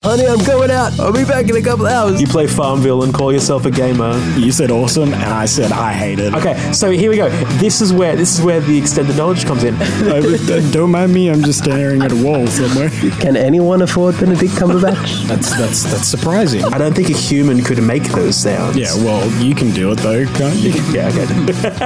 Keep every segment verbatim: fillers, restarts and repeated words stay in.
honey, I'm going out. I'll be back in a couple hours. You play Farmville and call yourself a gamer. You said awesome, and I said I hate it. Okay, so here we go. This is where this is where the extended knowledge comes in. Uh, don't mind me. I'm just staring at a wall somewhere. Can anyone afford Benedict Cumberbatch? That's that's that's surprising. I don't think a human could make those sounds. Yeah, well, you can do it though, can't you? Yeah, okay.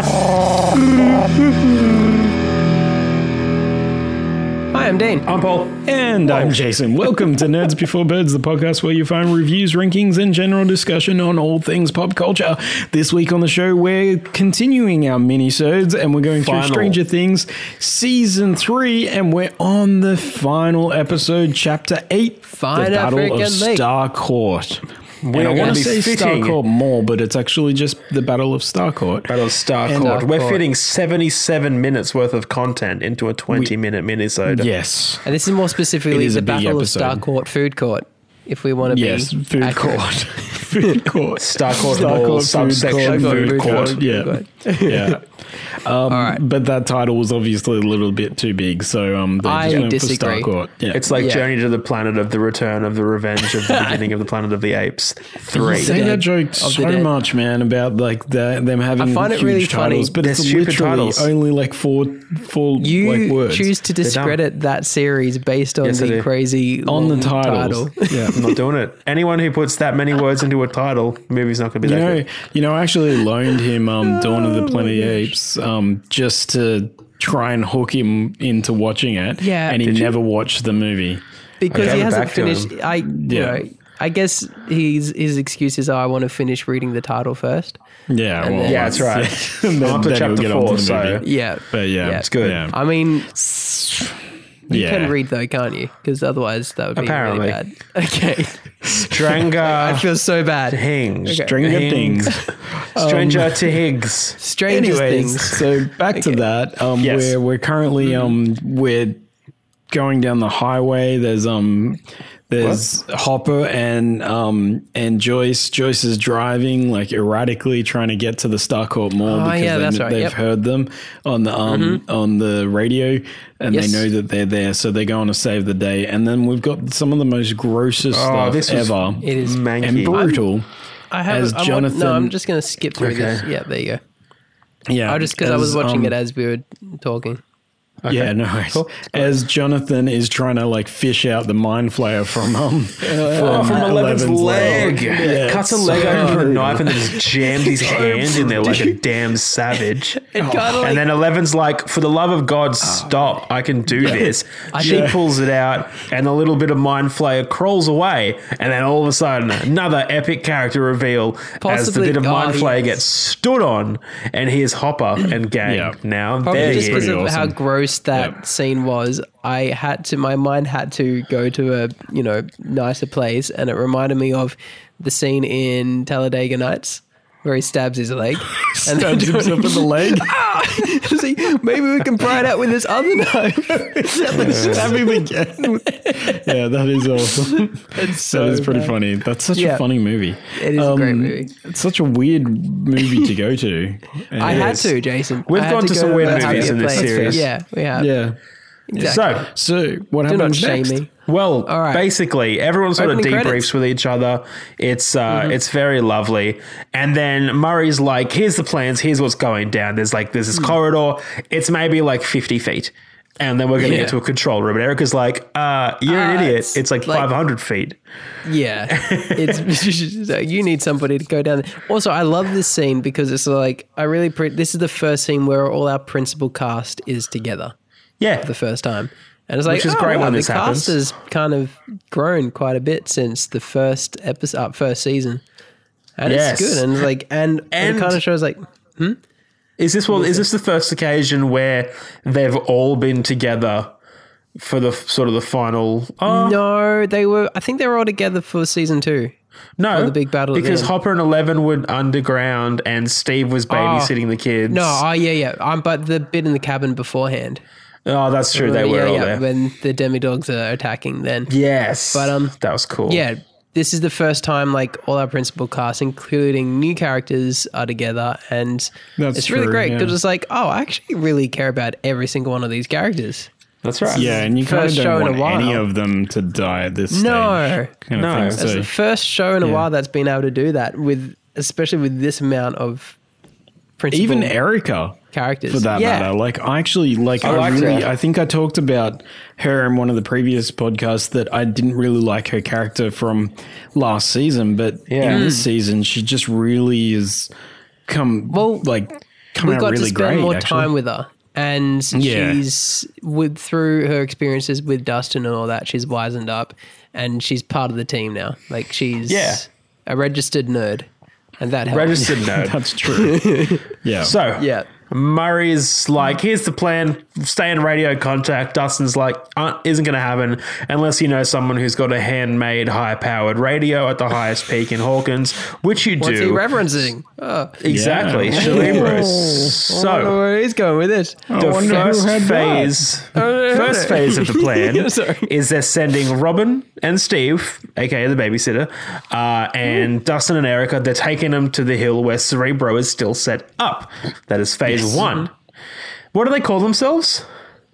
Hi, I'm Dean. I'm Paul. And I'm Jason. Welcome to Nerds Before Birds, the podcast where you find reviews, rankings, and general discussion on all things pop culture. This week on the show, we're continuing our mini-sodes, and we're going Final. through Stranger Things Season three, and we're on the final episode, Chapter eight, Find The Battle African of Lake. Starcourt. And I gonna want to be say fitting. Starcourt more, but it's actually just the Battle of Starcourt. Battle of Starcourt. And We're Starcourt. fitting seventy-seven minutes worth of content into a twenty-minute minisode. Yes. And this is more specifically It is the a big Battle episode. of Starcourt Food Court, if we want to Yes, be food accurate. court. food court. Starcourt Starcourt Mall, food subsection court, food food court. court. Yeah. Yeah. Um, All right. But that title was obviously a little bit too big, so um, they I just went disagree. for Starcourt. Yeah. It's like Yeah. Journey to the Planet of the Return of the Revenge of the Beginning of the Planet of the Apes. you Three. say Dead. that joke Of so the Dead. much, man, about like the, them having I find it huge really titles, funny. but They're it's stupid literally titles. only like four, four You like words. choose to dumb. discredit that series based on Yes, I the do. crazy on the long titles. title. Yeah. I'm not doing it. Anyone who puts that many words into a title, the movie's not going to be You that know, good. you know, I actually loaned him um, Dawn of the Planet of the Apes um, just to try and hook him into watching it. Yeah. and he Did you? never watched the movie. Because Okay, he hasn't back to finished. him. I, you Yeah. know, I guess his his excuses are I want to finish reading the title first. Yeah, And well, then- Yeah, that's right. and then, I'm up to then he'll chapter get onto four, the so- movie. Yeah, But yeah, Yeah. it's good. Yeah. I mean, you Yeah. can read though, can't you? Because otherwise that would be Apparently. really bad. Okay, Stranger I feel so bad. Things. Okay. Stranger Things. Things. Stranger to Higgs. Strangest Anyways, things. so back to that. Um, Yes. we're we're currently um we're going down the highway. There's um there's Hopper and um and Joyce. Joyce is driving like erratically, trying to get to the Starcourt Mall Oh, because yeah, they, that's right. they've Yep. heard them on the um on the radio, and Yes. they know that they're there, so they're going to save the day. And then we've got some of the most grossest Oh, stuff this was ever, It is. manky. and brutal. I have. as I want, Jonathan- no, I'm just going to skip through Okay. this. Yeah, there you go. Yeah, I just because I was as, watching um, it as we were talking. Yeah, no worries. As Jonathan is trying to like fish out the mind flayer from um Oh, from Eleven's leg. Yeah, Cuts a it's leg so open with a brutal. knife and then just jams his hand in there like a damn savage. It kind of like And then Eleven's like, for the love of God, stop. I can do this. She Yeah. pulls it out and a little bit of mind flayer crawls away. And then all of a sudden, another epic character reveal as the Possibly- bit of oh, mind flayer yes. gets stood on. And here's Hopper and gang. Yeah. Now, Probably there just he because is. of Pretty how awesome. gross that Yep. scene was, I had to, my mind had to go to a, you know, nicer place. And it reminded me of the scene in Talladega Nights where he stabs his leg. and then Stabs himself in the leg. It's like, maybe we can pry it out with this other knife. Stab him again. Yeah, that is awesome. It's so That is pretty bad. funny. That's such Yeah. a funny movie. It is a great movie. It's such a weird movie to go to. I And- had is. to, Jason. We've I had gone to go some a weird happier movies in this place. series. Yeah, we have. Yeah. Exactly. So, So what Do not happens shame next? me. Well, All right. basically, everyone sort of Opening debriefs credits. with each other. It's uh, Mm-hmm. it's very lovely. And then Murray's like, "Here's the plans. Here's what's going down. There's like there's this Hmm. corridor. It's maybe like fifty feet, and then we're going to Yeah. get to a control room." And Erica's like, "Uh, you're an Uh, idiot. it's It's, like, like- five hundred feet." Yeah, it's so you need somebody to go down there. Also, I love this scene because it's like I really pre- this is the first scene where all our principal cast is together Yeah, for the first time, and it's like Which is oh, great wow, when the this cast happens. has kind of grown quite a bit since the first episode, uh, first season, and Yes. it's good and it's like and, and And- it kind of shows like is this well? Is this the first occasion where they've all been together for the sort of the final? Oh, no, they were. I think they were all together for season two. no, the big battle at the because end. Hopper and Eleven were underground, and Steve was babysitting the kids. No, oh yeah, yeah. Um, but the bit in the cabin beforehand. oh, that's true. They were yeah, all yeah, there. when the demidogs are attacking. Then Yes, But, um, that was cool. yeah, this is the first time like all our principal cast, including new characters, are together, and That's it's really true, great because yeah. it's like, oh, I actually really care about every single one of these characters. That's right. Yeah, and you kind of First show don't in a want any while. of them to die at this stage. No. kind of No. thing. That's It's So, the first show in a yeah. while that's been able to do that with, especially with this amount of principal even Erica, characters. for that yeah. matter. Like I actually like I, I liked really her. I think I talked about her in one of the previous podcasts that I didn't really like her character from last season, but Yeah. in Mm. this season she just really is come Well, like come we out got really to spend great. more actually. time with her, and Yeah. she's with through her experiences with Dustin and all that. She's wizened up, and she's part of the team now. Like she's Yeah. a registered nerd, and that helps. Registered nerd. That's true. yeah. So Yeah. Murray's like, here's the plan. Stay in radio contact. Dustin's like, uh, isn't going to happen unless you know someone who's got a handmade, high-powered radio at the highest peak in Hawkins, which you What's he do. referencing? Oh, Exactly. Yeah. Cerebros. I wonder So where he's going with it. the wonder who first had that. phase, first phase of the plan Sorry. is they're sending Robin and Steve, aka the babysitter, uh, and Dustin and Erica. They're taking them to the hill where Cerebro is still set up. That is phase one. What do they call themselves?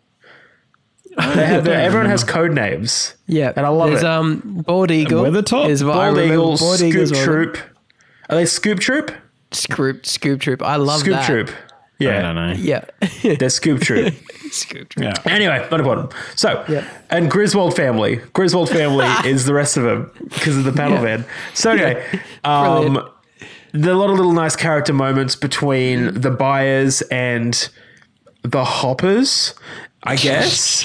They have their, everyone has code names. Yeah, and I love There's, it. Um, Bald Eagle. We're the top. Is what I Bald remember. Eagle, Bald Scoop Eagle's one of them. Troop. Are they Scoop Troop? Scoop, Scoop Troop. I love Scoop that. Troop. I Yeah, don't know. Yeah. they're Scoop Troop. Scoop Troop. Yeah. Anyway, not important. So, Yeah. and Griswold family. Griswold family is the rest of them because of the panel Yeah. van. So anyway, um, Brilliant. there are a lot of little nice character moments between the buyers and the hoppers, I guess.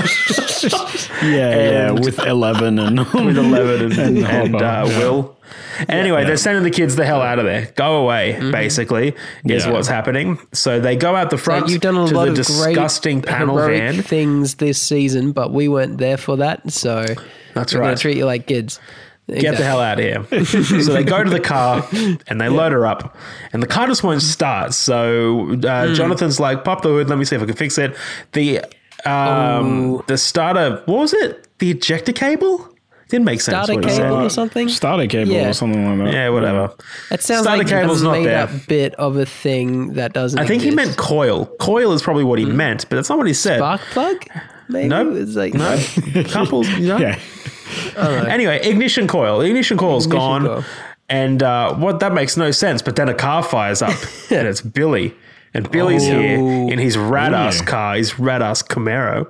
Yeah, yeah, And- with Eleven and with Eleven and, and, Hopper, uh, yeah. Will. And anyway, they're sending the kids the hell out of there. Go away, Mm-hmm. basically, is Yeah. what's happening. So they go out the front Like, you've done a to lot the of disgusting great panel heroic van. things this season, but we weren't there for that. So That's we're right. going to treat you like kids. Get the hell out of here. So they go to the car and they load her up. And the car just won't start. So uh, Hmm. Jonathan's like, pop the hood, let me see if I can fix it. The um, the starter, what was it? The ejector cable? Didn't make sense. Starter what he said. cable or something. starter cable Yeah. or something like that. Yeah, whatever. It sounds Starter like cable's a not made there. up bit of a thing that doesn't. I think he exist. meant coil. Coil is probably what he meant, but that's not what he said. spark plug. Maybe No, it's like no. Couples, no. Yeah. Anyway, ignition coil. Ignition coil's Ignition gone. coil. And uh, what that makes no sense. But then a car fires up, and it's Billy. And Billy's Oh. here in his rad ass Ooh. car, his rad ass Camaro.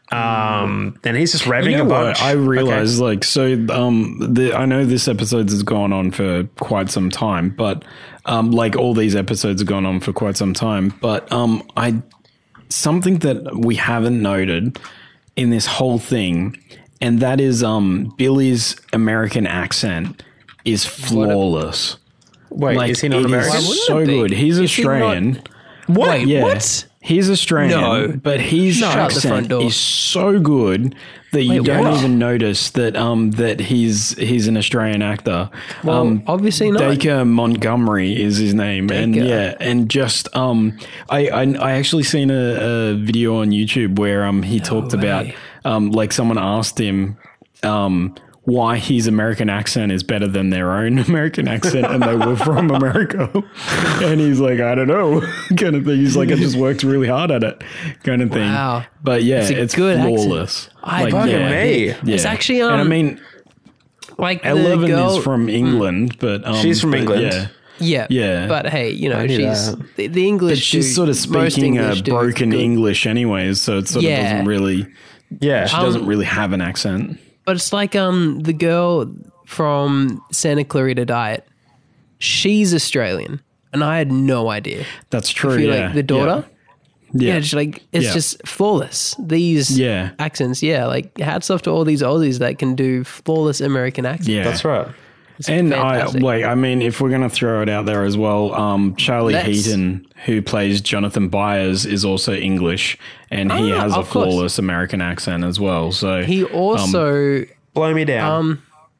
Um, and he's just revving You know a what? bunch. I realized, like, so um, the, I know this episode has gone on for quite some time, but um, like all these episodes have gone on for quite some time. But um, I something that we haven't noted in this whole thing, and that is um, Billy's American accent is flawless. Wait, Like, is he not it American? wouldn't so it be? good. He's Is he not- Australian. What? Wait, Yeah. what? He's Australian, No. but his Shut the front accent door. is so good that you Wait, don't what? even notice that um that he's he's an Australian actor. Well, um, obviously not. Dacre Montgomery is his name, and Dacre. yeah, and just um, I I, I actually seen a, a video on YouTube where um he talked about way. um like someone asked him um. why his American accent is better than their own American accent, and they were from America. And he's like, I don't know, kind of thing. He's like, I just worked really hard at it, kind of thing. Wow. But yeah, It's it's, a good accent. flawless. I Fucking yeah. me. Yeah. It's actually, and I um, mean, Like the Eleven girl, is from England, but um, She's from but England. Yeah. yeah, Yeah. But hey, you know, I knew she's that. the, the English. But she's do- sort of most speaking a English do broken good. English, anyways. So it sort Yeah. of doesn't really. Yeah. She doesn't really have an accent. But it's like um the girl from Santa Clarita Diet. She's Australian, and I had no idea. That's true. I feel yeah. like the daughter. Yeah. Yeah, just like it's Yeah. just flawless. These Yeah. accents, yeah. Like hats off to all these Aussies that can do flawless American accents. Yeah. That's right. It's And fantastic. I like, I mean, if we're gonna throw it out there as well, um, Charlie Let's. Heaton, who plays Jonathan Byers, is also English, and he Ah, has a of course. flawless American accent as well. So He also Blow me down. Um,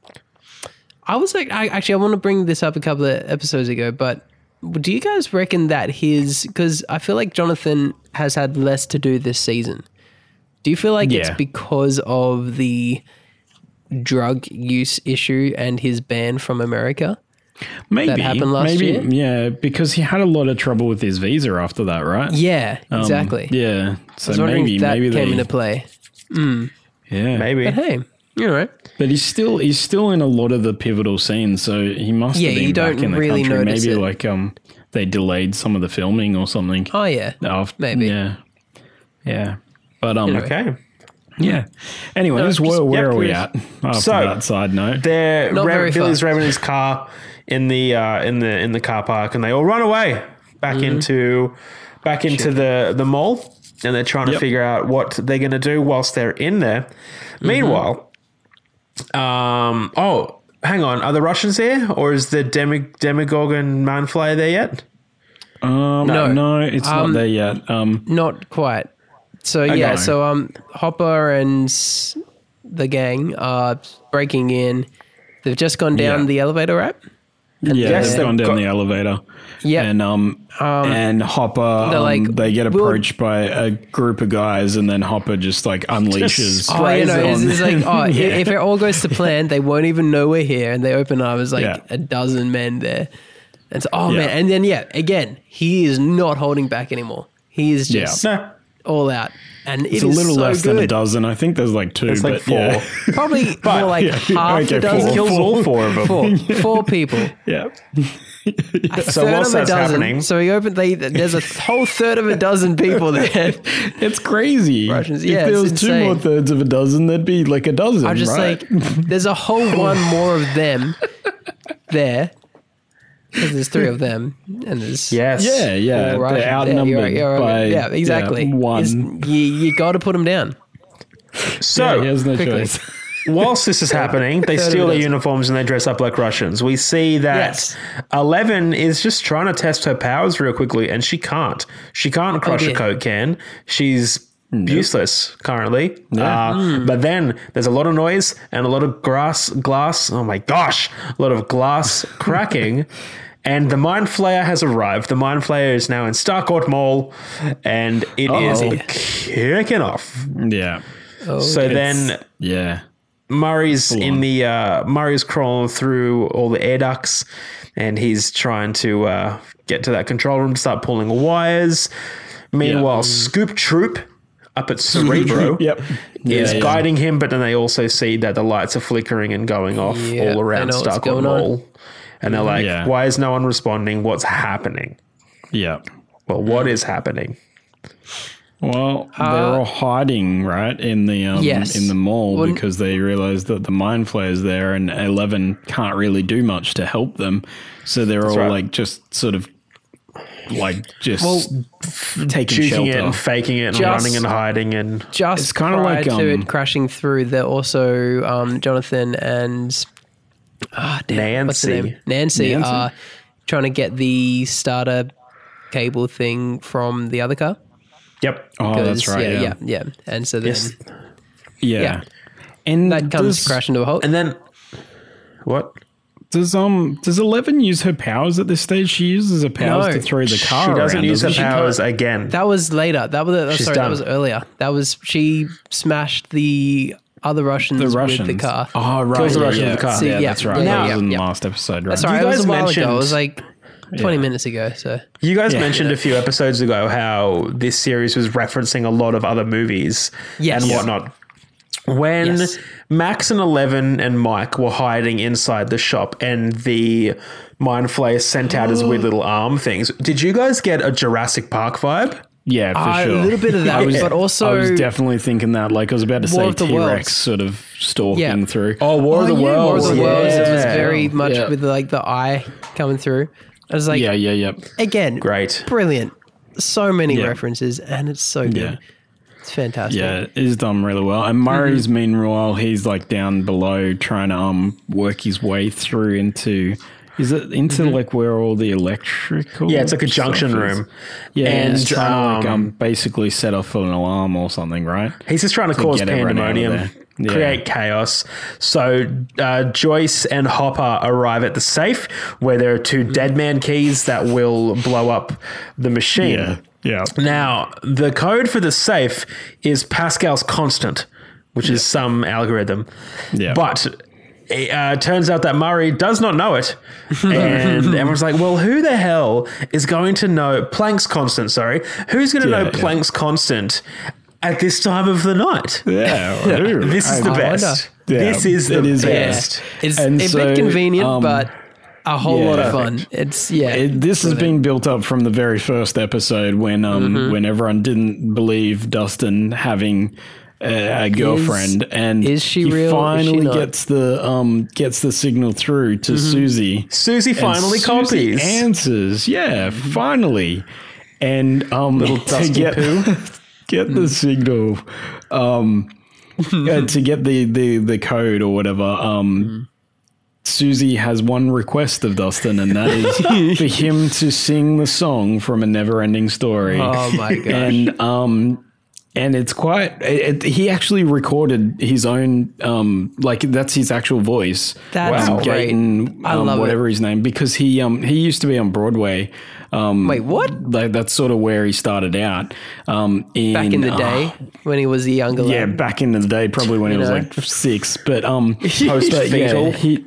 I was like, I actually, I want to bring this up a couple of episodes ago, but do you guys reckon that his, because I feel like Jonathan has had less to do this season. Do you feel like it's Yeah. because of the drug use issue and his ban from America? Maybe that happened last maybe, year? Yeah, because he had a lot of trouble with his visa after that, right? Yeah, Um, exactly. Yeah, I so was wondering maybe if that maybe came they, into play. yeah, Maybe. But hey, you're right. But he's still he's still in a lot of the pivotal scenes, so he must Yeah, have been you don't back in the really country. notice Maybe it. like um they delayed some of the filming or something. Oh yeah, After, maybe. Yeah, yeah. But um, Anyway. Okay. yeah. Anyways, No, where, just- where yep, are we yes. at after So- that side note? They're Not very rev- Billy's far. revving his car in the uh, in the in the car park, and they all run away back Mm-hmm. into back into the the mall, and they're trying to Yep. figure out what they're going to do whilst they're in there. Mm-hmm. Meanwhile, um, oh, hang on, are the Russians there, or is the Demi- Demigorgon Man Flayer there yet? Um, No. no, it's Um, not there yet. Um, Not quite. So yeah, Okay. so um, Hopper and s- the gang are breaking in. They've just gone down Yeah. the elevator ramp. yeah, yes, they've they've gone down got- the elevator. Yeah. and um, and Hopper, they're um, like, they get "We'll-" approached by a group of guys, and then Hopper just like unleashes. Oh, you know, it's, on- it's like, oh, Yeah. if it all goes to plan, they won't even know we're here. And they open up, there's like Yeah. a dozen men there. And so, oh Yeah. man. And then, yeah, again, he is not holding back anymore. He is Yeah. just No, all out. And It's it a is little so less good. than a dozen. I think there's like two. it's like but four. Yeah, Probably more like yeah. half Okay, a four. dozen. He kills all four of them. Four, four people. yeah. A So third whilst of a that's dozen. happening- So he opened. They, there's a whole third of a dozen people there. It's crazy. Russians, if yeah, there it's was two insane. more thirds of a dozen, there'd be like a dozen. I'm just right? like, there's a whole one more of them there. Because there's three of them, and there's yes, yeah, yeah, four Russians. they're Yeah, outnumbered you're right, you're right. by yeah, exactly. yeah, one. It's- you you got to put them down. So yeah, he has no quickly. choice. whilst this is happening, they Third of steal a their dozen. uniforms and they dress up like Russians. We see that Yes. Eleven is just trying to test her powers real quickly, and she can't. She can't crush a dear. Coke can. She's useless currently. Yeah. Uh, But then there's a lot of noise and a lot of grass, glass. Oh my gosh, a lot of glass cracking. And the Mind Flayer has arrived. The Mind Flayer is now in Starcourt Mall, and it is Uh-oh. kicking off. Yeah, So then yeah, Murray's in on. the uh, Murray's crawling through all the air ducts, and he's trying to uh, get to that control room to start pulling wires. Meanwhile, Scoop Troop up at Cerebro yep. is Yeah, yeah. guiding him, but then they also see that the lights are flickering and going off Yeah, all they around know what's Starcourt going on. Mall, and they're like, Yeah. "Why is no one responding? What's happening?" Yeah. Well, what is happening? Well, they're all hiding right in the um, Uh, Yes. in the mall Well, because they realize that the Mind Flayer's there, and Eleven can't really do much to help them. So they're all right. like just sort of like just Well, taking Shooting shelter. it and faking it and Just- running and hiding and Just It's kinda prior like, to um, it crashing through, they're also um, Jonathan and ah, damn, what's her Nancy. name? Nancy, Nancy. are trying to get the starter cable thing from the other car. yep. Oh, that's 'Cause, right. Yeah, Yeah, yeah, yeah. And so then Yes. yeah. yeah. And that comes does, crashing to a halt. And then what? does um does Eleven use her powers at this stage? She uses her powers No. to throw the car. She doesn't around, use her doesn't she? powers again. That was later. That was uh, She's sorry. done. That was earlier. That was she smashed the other Russians, The Russians. with the car. Oh, right. Kills the yeah, Russians yeah. with the car. Yeah, See, yeah, that's right. yeah, that yeah, was in yeah. the last episode, right? Sorry, You it was guys a while mentioned- ago. It was like twenty Yeah. minutes ago. So You guys Yeah. mentioned a few episodes ago how this series was referencing a lot of other movies Yes. and Yeah. whatnot. When Yes. Max and Eleven and Mike were hiding inside the shop and the Mind Flayer sent out his weird little arm things, did you guys get a Jurassic Park vibe? Yeah, for Uh, sure. a little bit of that, I was, but also I was definitely thinking that. Like I was about to War say, of the T Rex Worlds. sort of stalking Yeah. through. Oh, War of the yeah, Worlds. War of the yeah. Worlds. It was very much Yeah. with like the eye coming through. I was like, yeah, yeah, yeah, again, Great. brilliant. So many Yeah. references, and it's so good. Yeah. It's fantastic. yeah. It is done really well. And Murray's Mm-hmm. meanwhile, he's like down below trying to um work his way through into. Is it into Mm-hmm. like where all the electrical? Yeah, it's like a junction stuff is? room. Yeah, and And, he's trying to like um, um basically set off an alarm or something, right? He's just trying to, cause get everyone out of pandemonium, there. Yeah. create chaos. So uh, Joyce and Hopper arrive at the safe where there are two dead man keys that will blow up the machine. Yeah, yeah. Now, the code for the safe is Pascal's constant, which is some algorithm. Yeah. But uh, turns out that Murray does not know it. And everyone's like, well, who the hell is going to know Planck's constant? Sorry. Who's going to Yeah, know yeah. Planck's constant at this time of the night? Yeah. This is the I best. wonder. This Yeah, is the it is best. It's And a so, bit convenient, um, but a whole yeah. lot of fun. It's yeah. It, this has been built up from the very first episode when um Mm-hmm. when everyone didn't believe Dustin having a, a girlfriend, and is she he real? Is she finally not? gets the um gets the signal through to Mm-hmm. Susie. Susie And finally Susie copies. answers. Yeah, finally, and um Little to dusty get poo. get Mm. the signal, um uh, to get the the the code or whatever. Um. Mm. Susie has one request of Dustin, and that is for him to sing the song from A Never-Ending Story. Oh my gosh. And um, and it's quite. It, it- he actually recorded his own. Um, like that's his actual voice. That's um, great. Gaten, I um, love whatever his name, because he um he used to be on Broadway. Um, Wait, what? Like that's sort of where he started out. Um, in, Back in the uh, day when he was a younger yeah, lad. back in the day, probably when he was know? like six. But um, Post but, yeah, fetal. he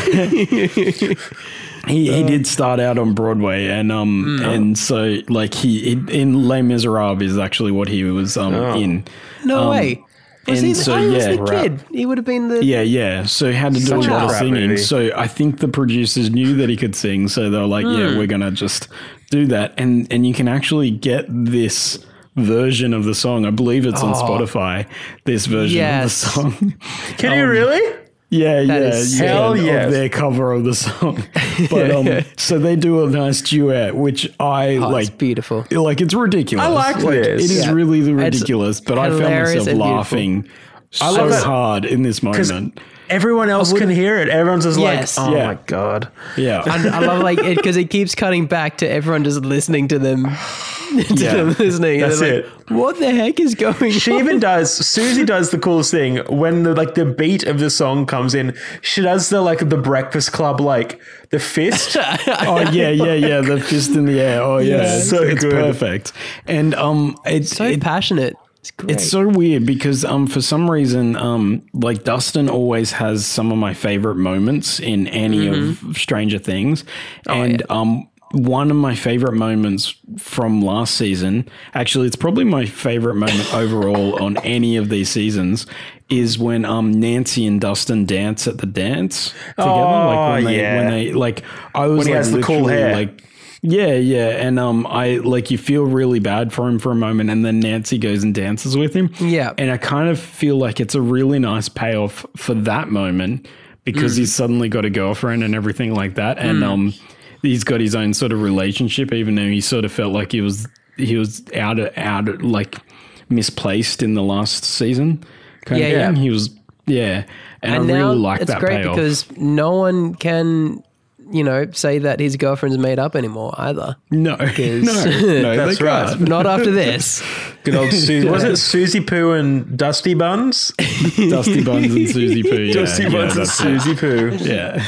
he he did start out on Broadway, and um, and so like he, he in Les Miserables is actually what he was um in. No Um, way. Was and he? so, I was yeah, the kid. He would have been the. Yeah, yeah. So he had to do Such a a lot of crap singing. movie. So I think the producers knew that he could sing, so they were like, "Yeah, Hmm. we're gonna just do that." And and you can actually get this version of the song. I believe it's on Oh. Spotify. This version Yes. of the song. Can you Um, really? Yeah, yeah, is yeah. Hell of yes. their cover of the song. But um, so they do a nice duet, which I Oh, it's like. beautiful. Like it's ridiculous. I like like, this. It is Yeah. really It's ridiculous. But I found hilarious myself and beautiful. laughing I so love that. hard in this moment. Everyone else can hear it. Everyone's just Yes. like, oh Yeah. my God. Yeah, And I love like it because it keeps cutting back to everyone just listening to them. to Yeah. them listening. And That's they're like, what the heck is going She on? even does. Susie does the coolest thing when the like the beat of the song comes in. She does the like the Breakfast Club like the fist. oh yeah, yeah, yeah. The fist in the air. Oh yeah, Yeah, it's, so it's good. perfect. And um, it's so it, passionate. It's great. It's so weird because um for some reason um like Dustin always has some of my favorite moments in any Mm-hmm. of Stranger Things, Oh, and um one of my favorite moments from last season, actually it's probably my favorite moment overall on any of these seasons, is when um Nancy and Dustin dance at the dance together. Oh, like when they yeah. when they like I was When he like has the cool literally, hair. like yeah, yeah, and um, I like you feel really bad for him for a moment, and then Nancy goes and dances with him. Yeah. and I kind of feel like it's a really nice payoff for that moment because Mm. he's suddenly got a girlfriend and everything like that, and um, he's got his own sort of relationship, even though he sort of felt like he was he was out of out of, like misplaced in the last season. Kind Yeah, of yeah. thing. He was yeah, and, and I now really like it's that great payoff. because no one can, you know, say that his girlfriend's made up anymore either. no, no, no, That's they right. can't. Not after this. Good old Susie. Was it Susie Poo and Dusty Buns? Dusty Buns and Susie Poo. Yeah, Dusty yeah, Buns and that's it. Susie Poo. Yeah.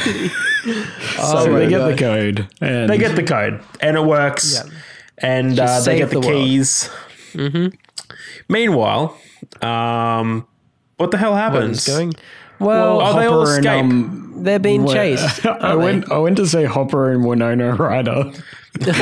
Oh so my they get the gosh. code. And They get the code and it works. Yeah. And uh, Just they save get the, the world. keys. Mm-hmm. Meanwhile, um, what the hell What's happens? going? Well, Oh, they all Hopper and, escape. um, they're being Wa- chased. I aren't went. they? I went to say Hopper and Winona Ryder. You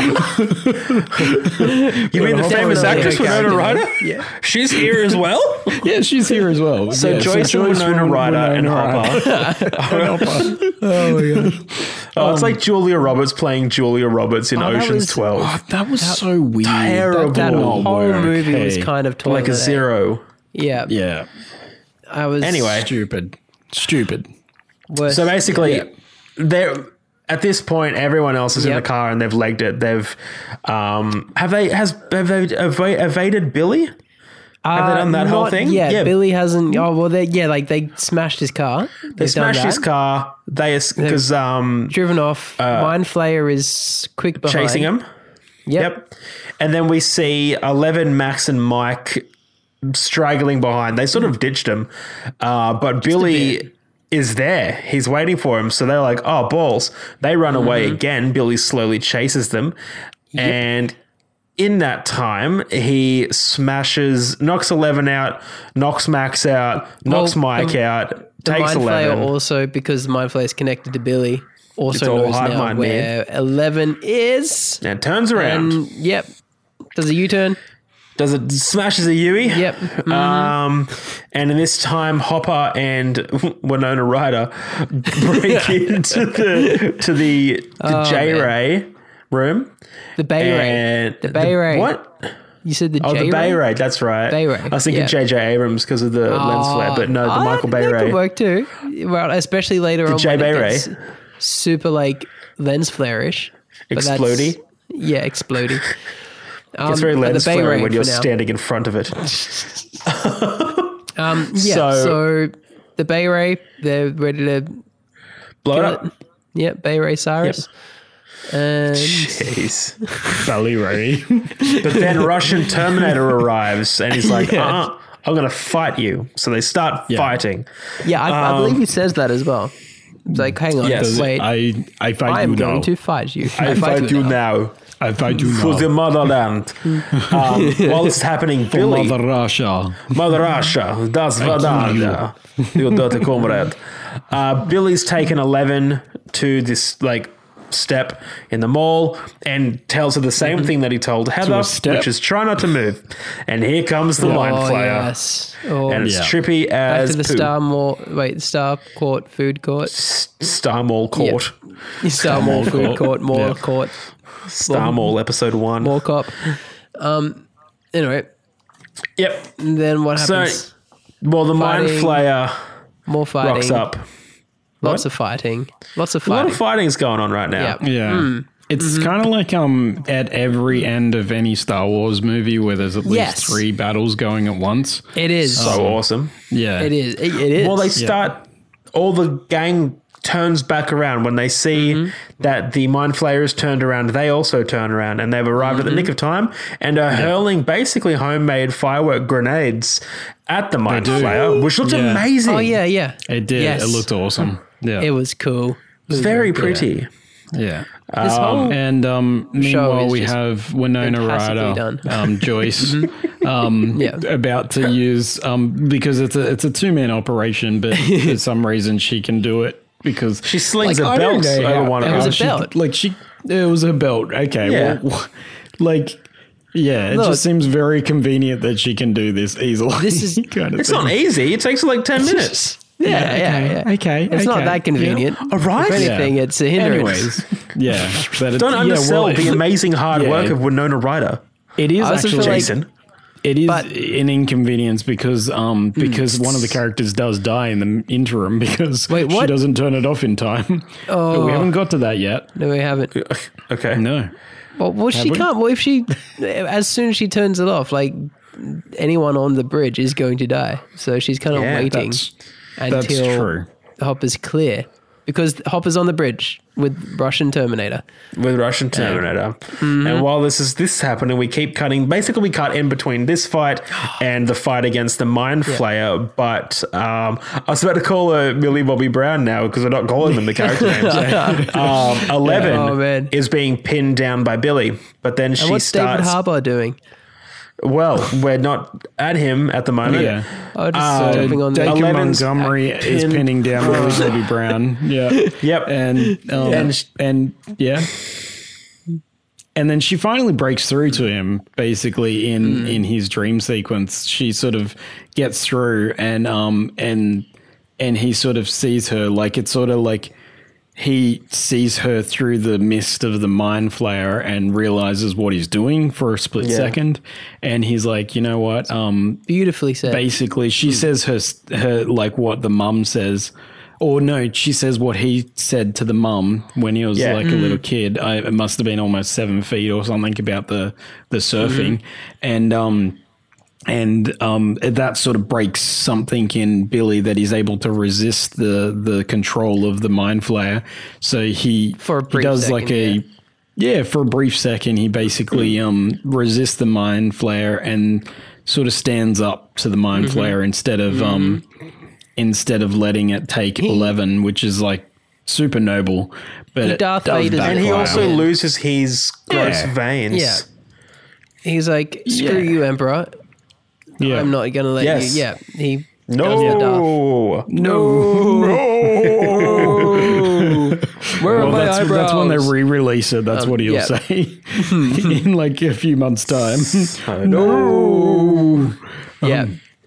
mean the Hopper famous and actress Winona Winona Ryder. Ryder? Yeah. She's here as well. Yeah, she's here as well. So Yeah, Joyce and Winona Win- Ryder and Winona Hopper. Ryder. Oh my god! Oh, it's like Julia Roberts playing Julia Roberts in Oh, that Ocean's was- twelve. Oh, that was so weird. terrible. That not whole work, movie was hey. kind of toilet. like a zero. Yeah. Yeah. I was Anyway. Stupid. Stupid. worse. So basically, Yeah. they're at this point. Everyone else is in Yep. the car and they've legged it. They've um, have they has have they eva- evaded Billy? Have they done that whole Not thing? yet. Yeah. Billy hasn't. Oh well, they yeah, like they smashed his car. They smashed his car. They because um, driven off. Mind Flayer is quick behind. chasing him. Yep. Yep. And then we see Eleven, Max, and Mike straggling behind. They sort of ditched him, uh, but Billy is there. He's waiting for him. So they're like, "Oh balls!" They run away again. Billy slowly chases them, and in that time, he smashes, knocks eleven out, knocks Max out, knocks Well, Mike the- out, The takes Mind Flayer eleven. also, because the Mind Flayer is connected to Billy, also It's all knows hive now mind, where eleven is. and turns around. And yep, does a U-turn. Does it smashes a Yui? Yep. Mhm. Um, and in this time, Hopper and Winona Ryder break into the to the, the Oh, J man. Ray room. The Bay Ray. And The Bay Ray. What? You said the Oh, J the Bay Ray? Ray. That's right. Bay Ray, I was thinking yeah. J J Abrams because of the lens flare, but no, the Oh, Michael Bay that Ray. could work too. Well, especially later on J. when Bay it Ray. gets super like lens flare-ish. But that's- Explodey. Yeah, explodey. Um, It's very but lens the Bay flare Ray when you're for now. standing in front of it. Um, yeah, So- so, the Bay Ray, they're ready to Blow it kill up. it. Yep, Bay Ray Cyrus. And Jeez. Sally Ray. But then Russian Terminator arrives and he's like, uh-uh, I'm going to fight you. So they start fighting. yeah, I, I Um, believe he says that as well. It's like, hang on, Yes. wait, I, I I fight am you going now. to fight you. I fight you now. I fight you For now. the motherland. um, while this is happening, Billy, Mother Russia. Mother Russia, das Vadanda, you dirty comrade. Uh, Billy's taken eleven to this like step in the mall and tells her the same thing that he told Heather, step? which is try not to move. And here comes the mind Oh, flayer. yes. Oh, And it's Yeah. trippy back as to the poo. Star Mall, wait, Star Court Food Court. S- Star Mall Court. Star Mall Food Court. Court, Mall Yeah. Court, Star Mall episode one. Mall Cop. Um, anyway, Yep. and then what So, happens? well, the mind Fighting. flayer More fighting. rocks up. Lots What? of fighting. Lots of A lot fighting. of fighting's going on right now. Yeah. Yeah. Hmm. It's Mm-hmm. kind of like um at every end of any Star Wars movie where there's at least Yes. three battles going at once. It is. So awesome. Yeah. It is. It, it is. Well, they start, all the gang turns back around when they see Mm-hmm. that the mind flayer is turned around. They also turn around and they've arrived at the nick of time and are hurling basically homemade firework grenades at the mind do. flayer, which looked Yeah. amazing. Oh yeah, yeah. It did. Yes. It looked awesome. Yeah. It was cool. It was very pretty. yeah. This whole And um, meanwhile, is we just have Winona fantastically Ryder, done. um, Joyce, um, Yeah. about to use um, because it's a it's a two man operation, but for some reason she can do it because She slings like, a I don't belt know over how- one of It was them. a she- belt. like she, it was a belt. Okay, Yeah. well, like. Yeah, it Look. just seems very convenient that she can do this easily. This is- kind of It's thing. not easy. It takes like ten minutes. yeah, yeah, okay, yeah. okay, It's not okay. that convenient. All right. If anything, Yeah. it's a hindrance. Anyways, yeah, but it, Don't yeah, undersell well, the amazing hard yeah. work of Winona Ryder. It is I also actually feel like- Jason. It is But- an inconvenience because um because one of the characters does die in the interim because Wait, she what? doesn't turn it off in time. Oh. But we haven't got to that yet. No, we haven't. Okay. No. Well, well she we? can't. Well, if she, as soon as she turns it off, like anyone on the bridge is going to die. So she's kind of Yeah, waiting That's until that's true. Hopper's clear because Hopper's on the bridge with Russian Terminator. With Russian Terminator. And while this is this happening, we keep cutting. Basically, we cut in between this fight and the fight against the Mind Flayer. But um, I was about to call her Millie Bobby Brown now because we're not calling them the character names. um, Eleven Oh, man. is being pinned down by Billy, but then she And what's David starts. Harbour doing? Well, we're not at him at the moment. Yeah. Oh, just Um, jumping on the. Dakin eleven's Montgomery is pin- pinning down Millie Bobby Brown. Yeah. Yep. And um, And and, sh- yeah. And then she finally breaks through to him basically in in his dream sequence. She sort of gets through and um and and he sort of sees her like it's sort of like he sees her through the mist of the mind flayer and realizes what he's doing for a split Yeah. second. And he's like, you know what? Um, Beautifully said. basically, she says her, her, like what the mum says. Or no, she says what he said to the mum when he was Yeah. like a little kid. I, it must have been almost seven feet or something about the, the surfing. And, um, and um, that sort of breaks something in Billy that he's able to resist the the control of the mind flayer. So he, For a he brief does like second, a yeah, for a brief second, he basically um, resists the mind flayer and sort of stands up to the mind Mm-hmm. flayer instead of um, instead of letting it take eleven, which is like super noble. But He it Darth does Vader's And he backfire. also Yeah. loses his gross Yeah. veins. Yeah. he's like, screw Yeah. you, Emperor. Yeah. I'm not going to let Yes. you. Yeah, he No. No. Where are Well, my that's, eyebrows? that's when they re-release it. That's Um, what he'll yeah. say in like a few months' time. No. yeah.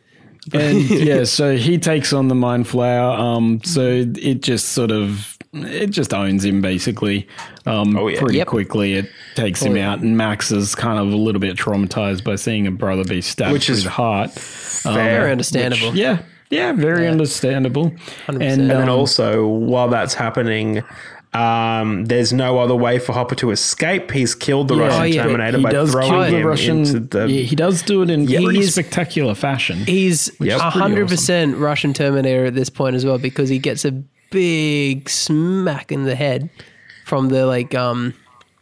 And yeah, so he takes on the Mind Flayer. Um, so it just sort of it just owns him basically. Um, Oh, yeah. pretty Yep. quickly it takes him out, and Max is kind of a little bit traumatized by seeing a brother be stabbed Which through is the heart. Very understandable. Yeah, yeah, very understandable. one hundred percent. And And then um, also, while that's happening, um, there's no other way for Hopper to escape. He's killed the Yeah. Russian Oh, yeah. Terminator he by does throwing kill the him Russian. into the. yeah, he does do it in pretty He's- spectacular fashion. He's Yep. one hundred percent Russian Terminator at this point as well, because he gets a big smack in the head from the like um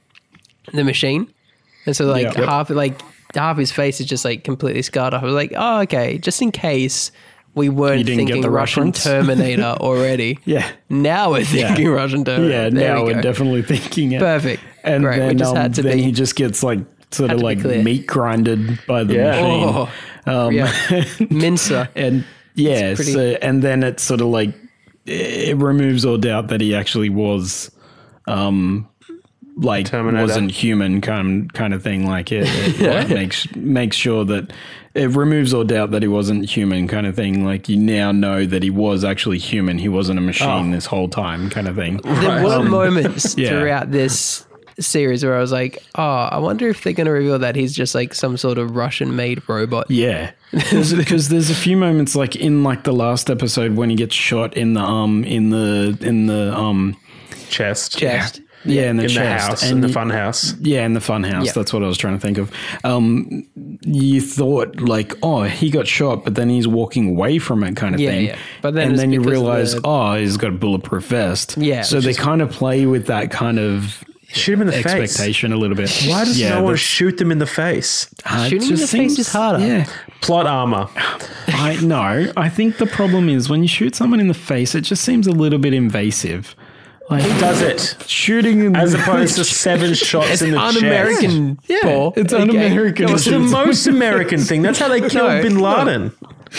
the machine, and so like Yeah. Yep. half like half his face is just like completely scarred off. I was like, oh okay, just in case we weren't You didn't get thinking the Russian reference? Terminator already. Yeah. Now we're thinking Russian Terminator. Yeah, There now we we're go. definitely thinking it. Perfect. And Great. We then, just um, had to then be- he just gets like sort Had of to be like clear. meat grinded by the Yeah. machine. Oh, Um, yeah. Mincer. and yeah, pretty- so and then it's sort of like it removes all doubt that he actually was, um, like Terminator. wasn't human kind kind of thing. Like it, it like, makes makes sure that it removes all doubt that he wasn't human kind of thing. Like you now know that he was actually human. He wasn't a machine this whole time kind of thing. There were moments yeah. throughout this series where I was like, oh, I wonder if they're going to reveal that he's just like some sort of Russian-made robot. Yeah, because there's a few moments like in like the last episode when he gets shot in the um in the in the um chest. Chest. yeah in the In the chest house, and in the you- fun house. yeah in the fun house. Yeah. That's what I was trying to think of. Um, you thought like, oh, he got shot, but then he's walking away from it kind of Yeah, thing. yeah. But then and it's then you because of realize, the- oh, he's got a bulletproof vest. Yeah, so which they is- kind of play with that kind of Shoot him in the face. expectation a little bit. Why does yeah, no one that's- shoot them in the face? uh, it Shooting in just the face is harder. Yeah. Plot armor. I no, I think the problem is when you shoot someone in the face, it just seems a little bit invasive. Like Does it? shooting in As opposed to seven shots in the chest. Un-American, yeah, Paul. it's Okay. un-American. It's the most American thing. That's how they killed No, Bin Laden.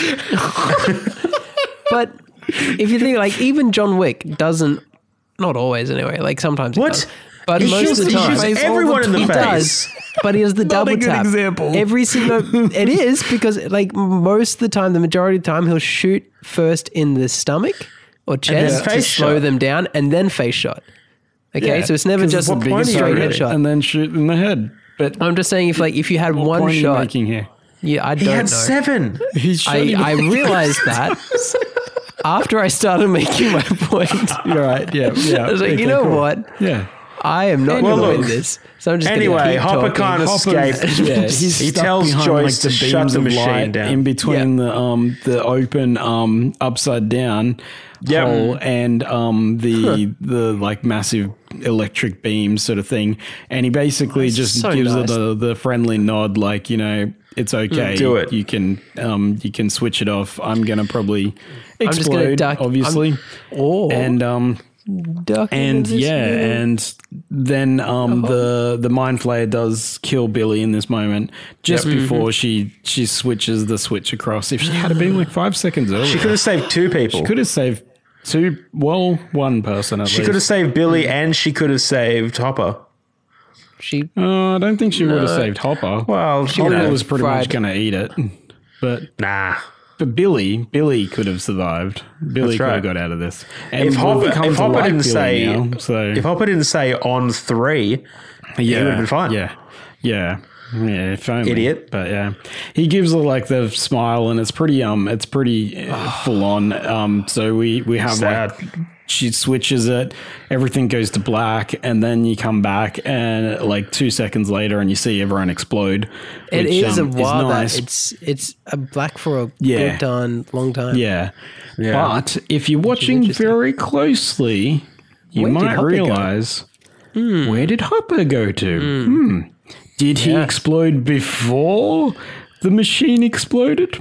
But if you think like even John Wick doesn't, not always anyway, like sometimes he What? does. But He most shoots- of the he time, shoots everyone in the he face. does. But he has the Not double a good tap. example. Every single, it is because like most of the time, the majority of the time, he'll shoot first in the stomach or chest to face slow shot. them down, and then face shot. Okay, Yeah, so it's never 'cause just the a biggest straight target, headshot. and then shoot in the head. But I'm just saying, if like if you had what one point are you shot, making here? yeah, I He don't had know. seven. He's I, shooting. I realized that after I started making my point. You're right. Yeah, yeah. I was like, Okay, you know cool. what? Yeah. I am not Well, going to win look. this. So I'm just Anyway, going to keep Hopper talking. can't escape. Yeah, he's He stuck tells behind, Joyce like, the to shut beams the of machine light down. in between the um the open um upside down Yep. hole and um the the like massive electric beam sort of thing, and he basically just so gives nice. her the the friendly nod, like, you know, it's okay. Do it. You can um you can switch it off. I'm gonna probably just gonna explode, duck- obviously, Oh, and um. duck And into this yeah, little- and then um, the the mind flayer does kill Billy in this moment, just before she she switches the switch across. If she had been like five seconds earlier, She could have saved two people. could have saved two, well, one person at She least. could have saved Billy and she could have saved Hopper. she Uh, I don't think she would have saved Hopper. Well, you Hopper know, was pretty fried. much going to eat it, but nah. but Billy Billy could have survived. Billy That's could right. have got out of this. And If we've Hopper, come if to Hopper like didn't Billy say, now, so if Hopper didn't say on three, he would have been fine. Yeah. Yeah. Yeah, if only. Idiot. But yeah, he gives her like the smile, and it's pretty um, it's pretty uh, full on. Um, so we we have Sad. like she switches it, everything goes to black, and then you come back, and like two seconds later, and you see everyone explode. it which, is um, a while nice. that it's it's a black for a Yeah. good darn long time. Yeah. Yeah. But if you're watching interesting. very closely, you Where did might Hopper go? realize where did Hopper go to? Hmm. Did he Yeah. explode before the machine exploded?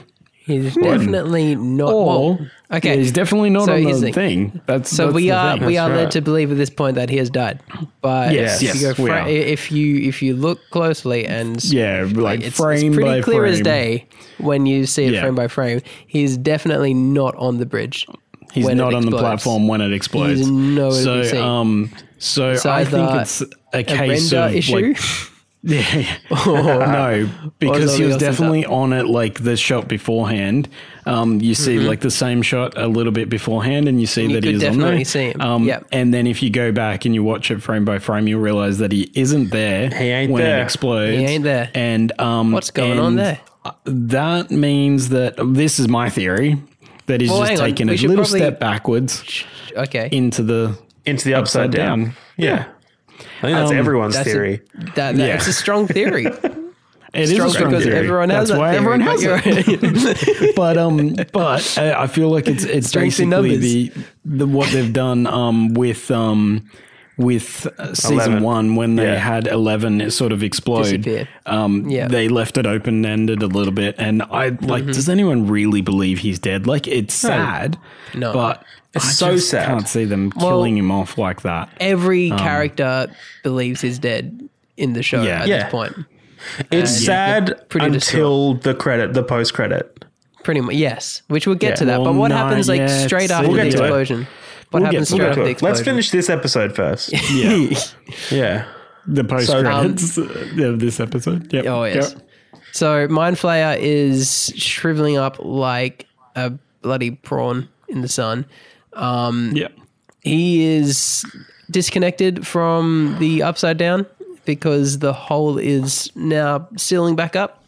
He's definitely not. Or Well, okay, yeah, he's definitely not So on here's the the thing. That's so that's we the are thing. we are That's led right. to believe at this point that he has died. But Yes, if you yes, go we fra- are. if you if you look closely and Yeah, like it's, frame it's pretty by clear as frame. day when you see it Yeah. frame by frame. He's definitely not on the bridge. He's when it not on the explodes. platform when it explodes. He's nowhere to so, be seen. um, so It's I think either it's a A case render of issue. like, yeah, no, because he something was else is definitely on it like the shot beforehand. Um, you see like the same shot a little bit beforehand, and you see You that could he's on definitely there. see him. Um, Yep. And then if you go back and you watch it frame by frame, you'll realize that he isn't there. He ain't when there. it explodes. He ain't there. And um, What's going on and there? That means that this is my theory that he's Well, just hang on. taken We a should little probably- step backwards Okay, into the Into the upside, upside down. down. Yeah. I think that's Um, everyone's that's theory. A, that, that, Yeah. It's a strong theory. It is strong a strong because theory. everyone has That's that why theory, everyone but has you're- it. but um, but uh, I feel like it's it's Strength in basically numbers. the the what they've done um with um with uh, season eleven. one when they Yeah. had eleven sort of explode. Disappear. Um, Yeah. they left it open ended a little bit, and I like. Does anyone really believe he's dead? Like, it's sad, No. but It's I so just sad. Can't see them Well- killing him off like that. Every character believes he's dead in the show Yeah. at Yeah. this point. It's sad pretty until the credit, the post credit. Pretty much, yes. Which we'll get Yeah. to that. Well, but what no, happens like yeah, straight it's- after We'll the get to it. explosion? What We'll get happens to straight it. after the explosion? Let's finish this episode first. Yeah, Yeah. the post credits of this episode. Yep. Oh yes. Yep. So Mind Flayer is shriveling up like a bloody prawn in the sun. Um, Yep. he is disconnected from the upside down because the hole is now sealing back up,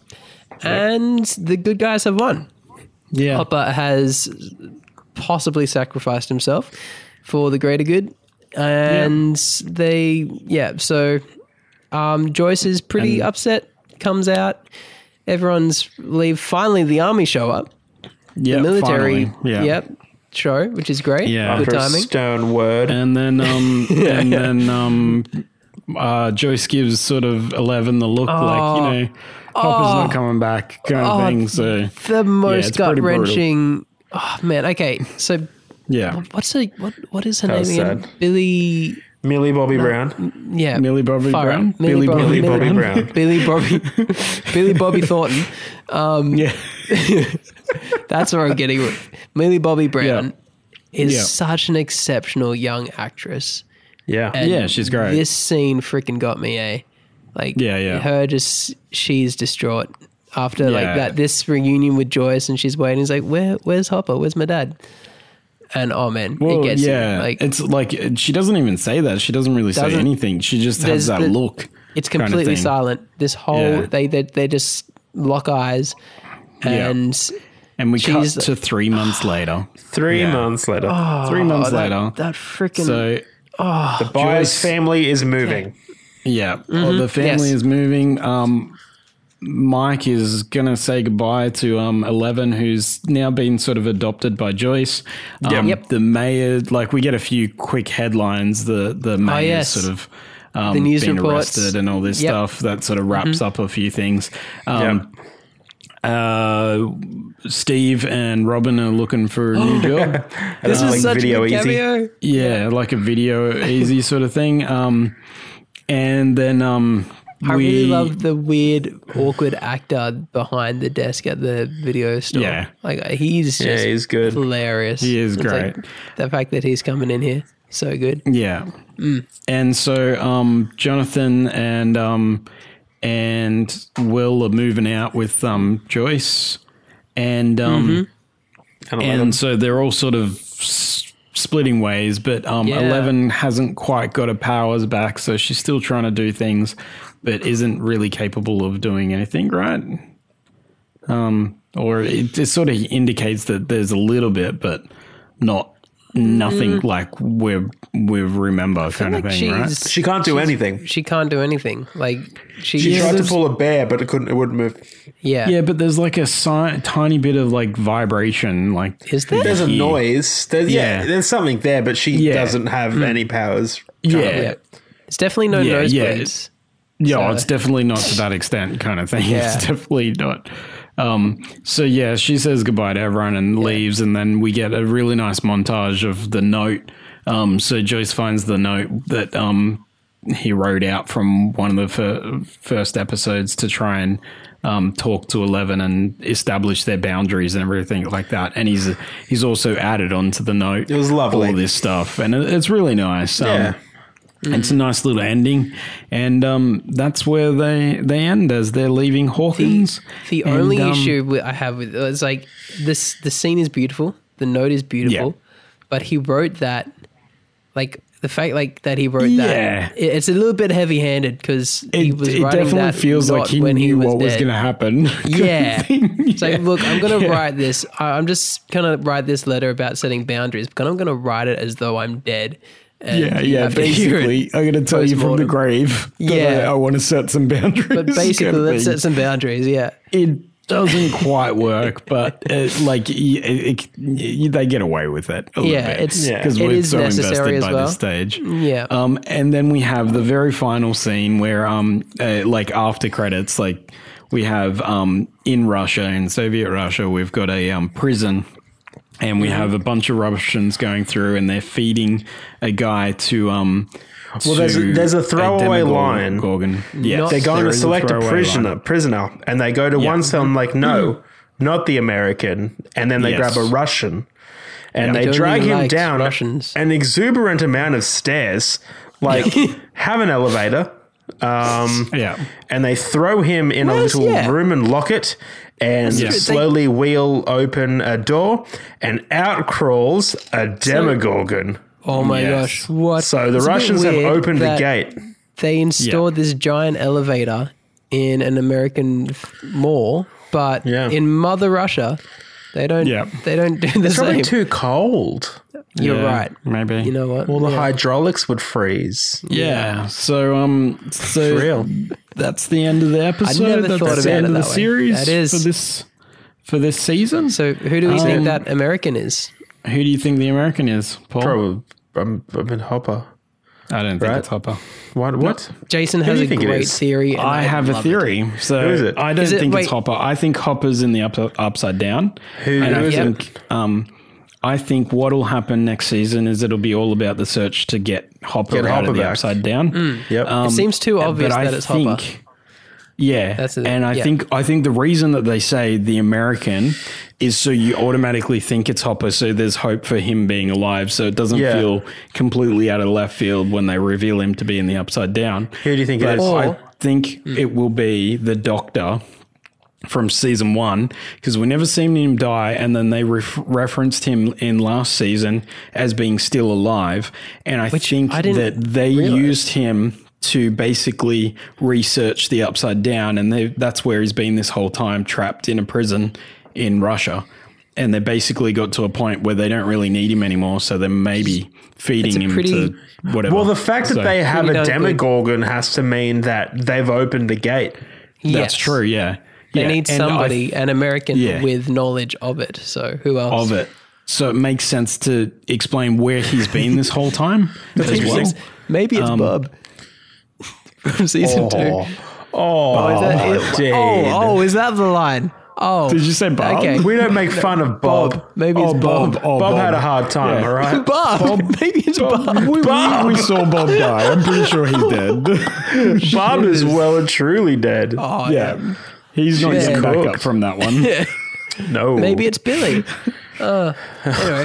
and the good guys have won. Yeah. Hopper has possibly sacrificed himself for the greater good, and they yeah. So um, Joyce is pretty And- upset. Comes out. Everyone's leave. Finally, the army show up. Yeah. The military. Finally. Yeah. Yep. Show, which is great. Yeah. Good For a timing. stone word. And then um and then um uh Joyce gives sort of Eleven the look like, you know, Hopper's not coming back kind of Oh, thing. So The most it's pretty gut wrenching. Oh man. Okay. So yeah. what's her? What what is her That name was again? sad. Billy. Millie Bobby Brown. Yeah. Millie Bobby Fire Brown? up. Millie Billy Bobby, Millie Millie Bobby Brown. Billy Bobby. Billy Bobby Thornton. Yeah. That's where I'm getting with. Millie Bobby Brown is Yeah. such an exceptional young actress. Yeah. And Yeah, she's great. This scene freaking got me, eh? Like, Yeah, yeah. her just, she's distraught after like Yeah. that, this reunion with Joyce, and she's waiting. He's like, where, where's Hopper? Where's my dad? And oh man, Well, it gets yeah, you. Like, it's like she doesn't even say that. She doesn't really say Doesn't- anything. She just there's has that the- look. it's kind of completely thing. silent. This whole, Yeah. they, they, they just lock eyes. Yeah. And And we cut she's- to three months later. Three Yeah. months later. Three months oh, that, later. that freaking, So the Byers Joyce- family is moving. yeah, well, the family Mm-hmm. Yes. is moving. Um, Mike is gonna say goodbye to um, Eleven, who's now been sort of adopted by Joyce. Um, Yep. The mayor, like we get a few quick headlines. The the mayor Oh, yes. sort of um, The news being reports. arrested and all this Yep. stuff. That sort of wraps up a few things. Um, Uh, Steve and Robin are looking for a new job. this Um, is like such Video a good Easy. cameo. Yeah, like a video easy sort of thing. Um, and then um, I we really love the weird, awkward actor behind the desk at the video store. Yeah. Like he's just Yeah, he's good. hilarious. He is It's like, great. the fact that he's coming in here, so good. Yeah. Mm. And so um, Jonathan and um, and Will are moving out with um, Joyce, and um, Mm-hmm. And and so they're all sort of s- splitting ways. But um, Yeah. Eleven hasn't quite got her powers back, so she's still trying to do things, but isn't really capable of doing anything. Right? Um, or it, it sort of indicates that there's a little bit, but not. Nothing Mm. like we we remember kind Like of thing, right? she's, she can't do anything. she can't do anything. Like she, She tried to there's- pull a bear, but it couldn't. It wouldn't move. yeah. Yeah, but there's like a si- tiny bit of like vibration, like Is there? There's a Yeah. noise. There's, yeah. Yeah. there's something there, but she Yeah. doesn't have any powers. yeah, Yeah. It's definitely no Yeah, yeah. nosebleeds. yeah. So- It's definitely not to that extent, kind of thing. Yeah. It's definitely not. Um, so yeah, she says goodbye to everyone and leaves, and then we get a really nice montage of the note. Um, so Joyce finds the note that um, he wrote out from one of the fir- first episodes to try and um, talk to Eleven and establish their boundaries and everything like that. And he's he's also added onto the note. It was lovely. All this stuff, and it, it's really nice. Um, Yeah. It's a nice little ending, and um, that's where they they end as they're leaving Hawkins. The And, only um, issue wi- I have with it is like this: the scene is beautiful, the note is beautiful, Yeah. but he wrote that, like the fact like that he wrote Yeah. that. it- It's a little bit heavy-handed because he It, was it writing definitely that feels like not he when knew he was what was dead. going to happen. Yeah. It's like, look, I'm going to Yeah. write this. I- I'm just going to write this letter about setting boundaries, but I'm going to write it as though I'm dead. And Yeah, you yeah. have to hear it Basically, I'm going to tell you from the post-mortem. grave. that Yeah. I, I want to set some boundaries. But basically, kind of let's thing. set some boundaries. Yeah. It doesn't quite work, but it, like y- it, it, they get away with it. A Yeah, little bit, it's- Yeah. because it we're is so necessary invested as by well. this stage. Yeah. Um, and then we have the very final scene where, um, uh, like after credits, like we have um in Russia, in Soviet Russia, we've got a um prison. And we have a bunch of Russians going through, and they're feeding a guy to um. Well, there's a- to there's a throwaway line. Gorgon. Yes, Not- They're going there to is select a throwaway prisoner, line. prisoner, and they go to one cell and like, no, not the American, and then they Yes. grab a Russian, and they Tony drag him likes down Russians. an exuberant amount of stairs, like have an elevator, um, Yeah. and they throw him in a Where's- little yeah. room and lock it, and Yeah. slowly wheel open a door, and out crawls a Demogorgon. Oh my Yes. gosh. What? So the It's a bit Russians have weird opened the that gate. They installed this giant elevator in an American f- mall, but Yeah. in Mother Russia, they don't. Yeah. They don't do the It's probably same. too cold. You're Yeah, right. Maybe. You know what? Well, the Yeah. hydraulics would freeze. Yeah. So um. So real. that's the end of the episode. never that's thought the about end it of the that way. series. That is- for this for this season. So who do we Um, think that American is? Who do you think the American is, Paul? Probably. I'm, I'm in Hopper. I don't think Right? it's Hopper. What? What? Jason do has you a think it great is? theory. and I have a love it. theory. So Who is it? I don't Is it- think wait. it's Hopper. I think Hopper's in the up, upside down. Who- and who I is it? think um I think what'll happen next season is it'll be all about the search to get Hopper Get out Hopper of the back. upside down. Yep. Um, It seems too obvious but I that it's Hopper. think, Yeah, That's it, and I yeah. think I think the reason that they say the American is so you automatically think it's Hopper, so there's hope for him being alive, so it doesn't Yeah. feel completely out of left field when they reveal him to be in the upside down. Who do you think it But is? I Or- think it will be the Doctor from season one, because we never seen him die, and then they ref- referenced him in last season as being still alive, and I Which think I didn't that they realize. used him to basically research the upside down, and they, that's where he's been this whole time, trapped in a prison in Russia. And they basically got to a point where they don't really need him anymore, so they're maybe feeding a him pretty- to whatever. Well, the fact that So- they have Pretty a darn good. Demogorgon has to mean that they've opened the gate. that's Yes. true, yeah. They Yeah, need and I somebody, an American Yeah. with knowledge of it. So who else? of it. So it makes sense to explain where he's been this whole time as well. Maybe it's Bob from season two. Oh, Is that it? dude. Oh, oh, is that the line? Oh, Did you say Bob? Okay. We don't make fun of Bob. Bob. Maybe it's Oh, Bob. Bob. Oh, Bob Bob. had a hard time, Yeah. all right? Bob. Maybe it's Bob. We, we- Bob. we saw Bob die. I'm pretty sure he's dead. Bob is well and truly dead. Oh, yeah. He's not Shit. getting back Cooked. up from that one. yeah. No. Maybe it's Billy. Uh, anyway,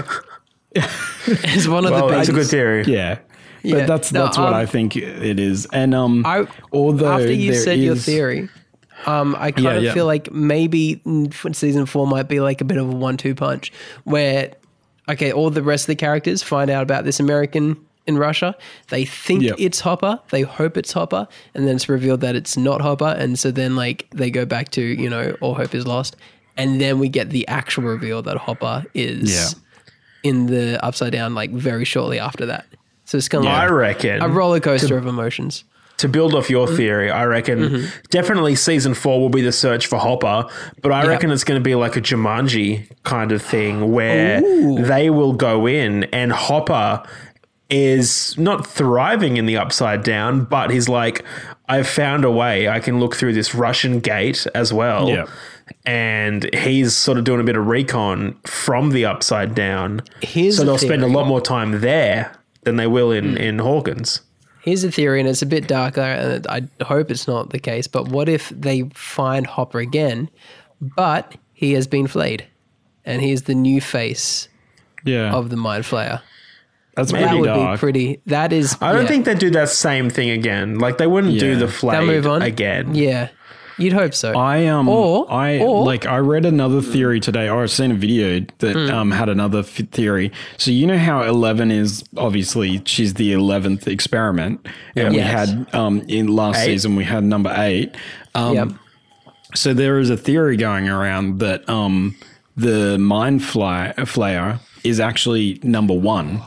it's one of Well, the that's a good babies. theory. Yeah. Yeah. But that's No, that's what um, I think it is. And um I, although after you there said your is- theory, um, I kind Yeah, of yeah. feel like maybe mm, f- season four might be like a bit of a one-two punch, where okay, all the rest of the characters find out about this American in Russia. They think Yep. it's Hopper. They hope it's Hopper, and then it's revealed that it's not Hopper. And so then like they go back to you know all hope is lost, and then we get the actual reveal that Hopper is Yeah. in the upside down like very shortly after that. So it's kind of I like reckon. a roller coaster of emotions. to build off your theory, I reckon Mm-hmm. definitely season four will be the search for Hopper, but I Yeah. reckon it's going to be like a Jumanji kind of thing where Ooh. they will go in and Hopper is not thriving in the upside down, but he's like, I've found a way. I can look through this Russian gate as well. Yeah. And he's sort of doing a bit of recon from the Upside Down. Here's so the they'll spend a theory. lot more time there than they will in, in Hawkins. Here's a theory, and it's a bit darker, and I hope it's not the case, but what if they find Hopper again, but he has been flayed, and he is the new face Yeah. of the Mind Flayer? That's That pretty would dark. be pretty. That is. I don't yeah. think they'd do that same thing again. Like, they wouldn't do Yeah. the They'll flayed move on again. Yeah, you'd hope so. I um Or- I or- like I read another theory today, or I've seen a video that Hmm. um had another f- theory. So you know how Eleven is obviously she's the eleventh experiment, and we Yes. had um in last Eight. season we had number eight. Um, Yep. So there is a theory going around that um the Mind Fly, Flayer is actually number one,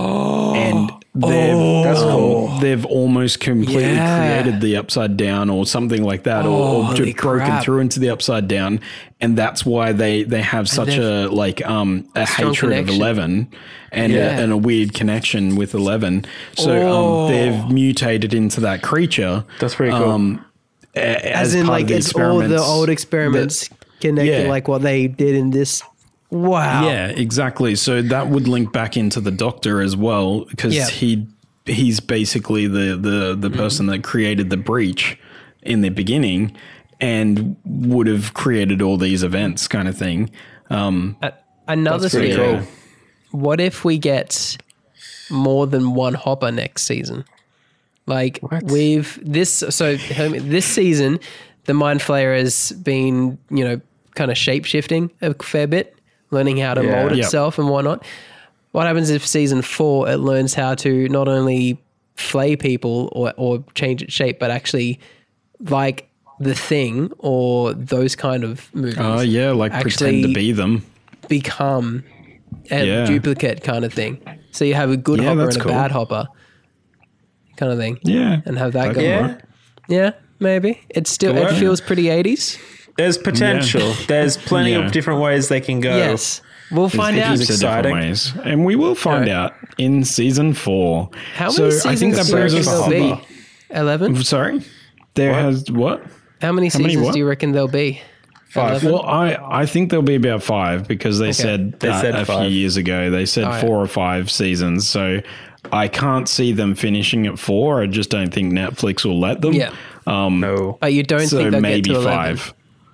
and they've That's cool. they've almost completely Yeah. created the Upside Down or something like that, or, or Holy just broken crap. through into the Upside Down, and that's why they they have such a like um a Strong hatred connection. of Eleven and Yeah. a, and a weird connection with Eleven. So Oh. um they've mutated into that creature. That's pretty cool. Um, a- As, as in, part like, of the it's all the experiments old experiments connected, Yeah. like what they did in this. Wow. Yeah, exactly. So that would link back into the Doctor as well, because Yeah. he he's basically the the the person that created the breach in the beginning and would have created all these events, kind of thing. Um, A- Another That's pretty theory. cool. What if we get more than one Hopper next season? Like we've this so this season, the Mind Flayer has been, you know, kind of shape shifting a fair bit, learning how to Yeah. mold Yep. itself and whatnot. What happens if season four it learns how to not only flay people or, or change its shape, but actually like the Thing or those kind of movies? oh yeah, like pretend to Actually- be them. become a Yeah. duplicate kind of thing. So you have a good Yeah, Hopper that's and a cool. bad Hopper kind of thing. Yeah, And have that That go. could Yeah. work. Yeah, maybe. It's still Could it work. feels pretty eighties. There's potential. There's plenty Yeah. of different ways they can go. Yes. We'll find out. Heaps of different exciting. ways, and we will find Yeah. out in season four. How many so seasons I think that do you brings reckon us there'll to be? Eleven? Sorry, there What? has what? How many many seasons what? do you reckon there'll be? Five. Well, I, I think there'll be about five because they said They that said a five. few years ago. They said Oh, yeah. four or five seasons. So I can't see them finishing at four. I just don't think Netflix will let them. Yeah. No. But you don't So think they'll maybe get to eleven? five.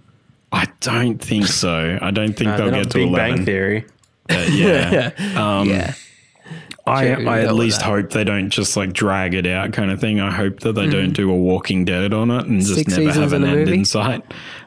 I don't think so. I don't think No, they'll they're get not to Big eleven. Bang Theory. Uh, yeah. um, yeah. I, True, I you at don't least want that. hope they don't just like drag it out kind of thing. I hope that they don't do a Walking Dead on it and just Six never seasons have an in a end movie? in sight.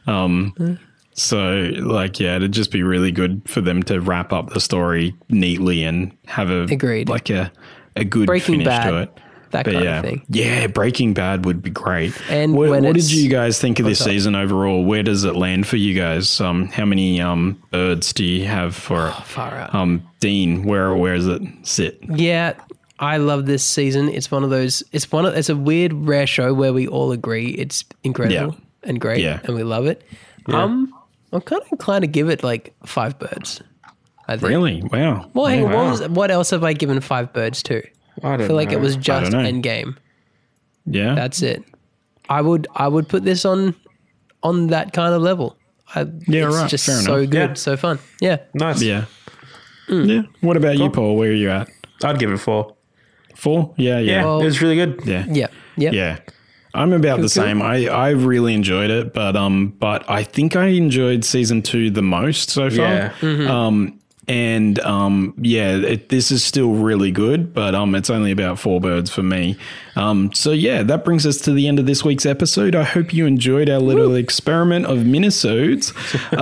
Um, So like, yeah, it'd just be really good for them to wrap up the story neatly and have a Agreed. like a, a good Breaking finish Bad, to it. that But kind yeah, of thing. yeah, Breaking Bad would be great. And what, when what did it's- you guys think of this What's up? season overall? Where does it land for you guys? Um, how many um birds do you have for it? Far out. Um, Dean, where where does it sit? Yeah, I love this season. It's one of those. It's one of. It's a weird, rare show where we all agree it's incredible Yeah. and great, Yeah. and we love it. Um, I'm kind of inclined to give it like five birds. I think. Really? Wow. Well, hang on. Wow. What, was, what else have I given five birds to? I I don't feel like know. it was just know. Endgame. Yeah. That's it. I would. I would put this on, on that kind of level. I, Yeah, it's right. just Fair so enough. good, Yeah. so fun. Yeah. Nice. yeah. Mm. Yeah. What about you, Paul? Where are you at? I'd give it four. Four? Yeah. Yeah. Yeah, Well- it was really good. Yeah. Yeah. Yeah. Yeah. I'm about the same. I, I really enjoyed it, but um, but I think I enjoyed season two the most so far. Yeah. Mm-hmm. Um, and um, yeah, it, this is still really good, but um, it's only about four birds for me. Um, so yeah, that brings us to the end of this week's episode. I hope you enjoyed our little experiment of minisodes.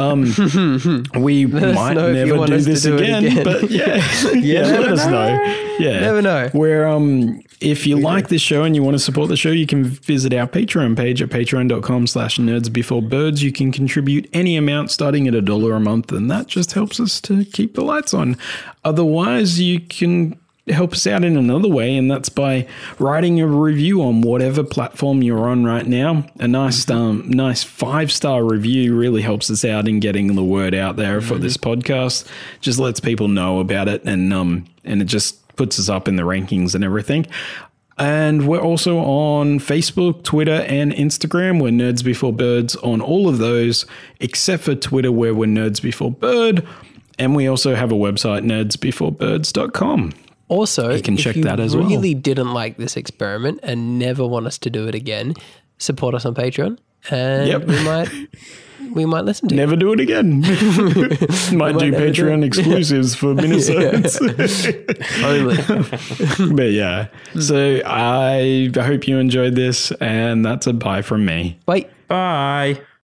Um, we might know if you never want do us to this do it again, again. but yeah, yeah, let us know. Yeah, Never know. Where um, if you like this show and you want to support the show, you can visit our Patreon page at patreon.com slash nerds before birds. You can contribute any amount starting at a dollar a month, and that just helps us to keep the lights on. Otherwise, you can help us out in another way, and that's by writing a review on whatever platform you're on right now. A nice um, nice five-star review really helps us out in getting the word out there for this podcast. Just lets people know about it, and um, and it just puts us up in the rankings and everything. And we're also on Facebook, Twitter, and Instagram. We're Nerds Before Birds on all of those, except for Twitter, where we're Nerds Before Bird. And we also have a website, nerds before birds dot com. Also, you can if check you that as well. really didn't like this experiment and never want us to do it again, support us on Patreon, and Yep. we might we might listen to you. Never do it again. Might do never do Patreon it. exclusives for Minnesotans. Only. But yeah, so I hope you enjoyed this, and that's a bye from me. Wait. Bye.